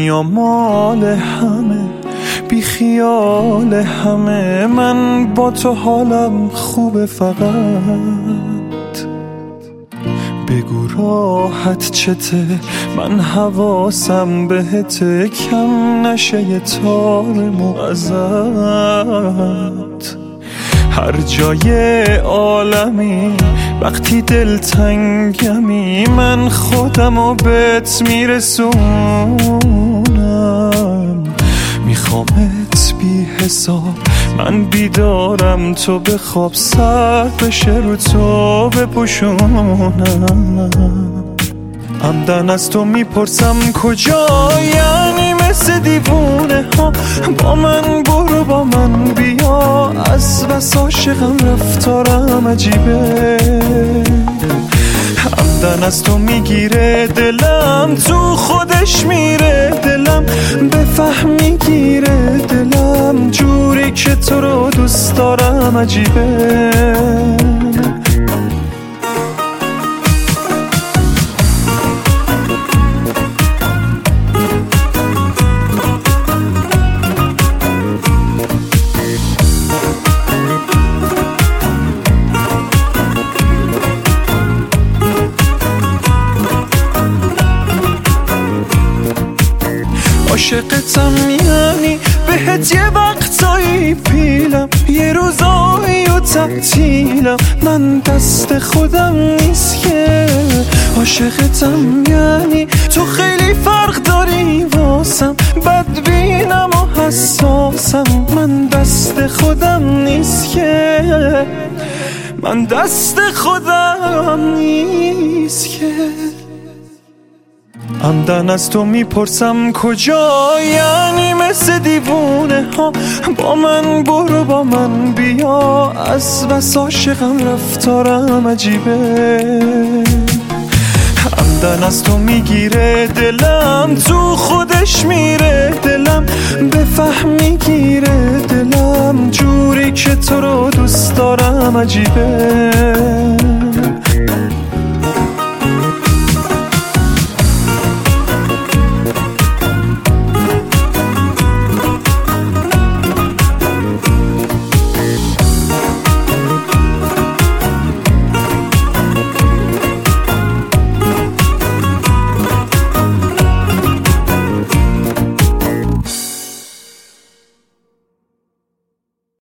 دنیا مال همه، بی خیال همه، من با تو حالم خوبه، فقط بگو راحت چته، من حواسم بهته، کم نشه یه تار ازت. هر جای عالمی وقتی دلتنگمی، من خودمو بهت میرسونم، میخوامت بی حساب، من بیدارم تو بخواب، سر بشه رو تو بپوشونم. عمدن از تو میپرسم کجا، یعنی مثل دیوونه ها با من برو با من بیا، از بس عاشقم رفتارم عجیبه. عمدن از تو میگیره دلم، تو خودش میره دلم، بفهم میگیره دلم، جوری که تو رو دوست دارم عجیبه. عاشقتم یعنی بهت یه وقتایی پیلم، یه روزایی و تعطیلم، من دست خودم نیست که. عاشقتم یعنی تو خیلی فرق داری واسم، بدبینم و حساسم، من دست خودم نیست که، من دست خودم نیست که. عمدن از تو میپرسم کجا، یعنی مثل دیوونه ها با من برو با من بیا، از بس عاشقم رفتارم عجیبه. عمدن از تو میگیره دلم، تو خودش میره دلم، بفهم میگیره دلم، جوری که تو رو دوست دارم عجیبه.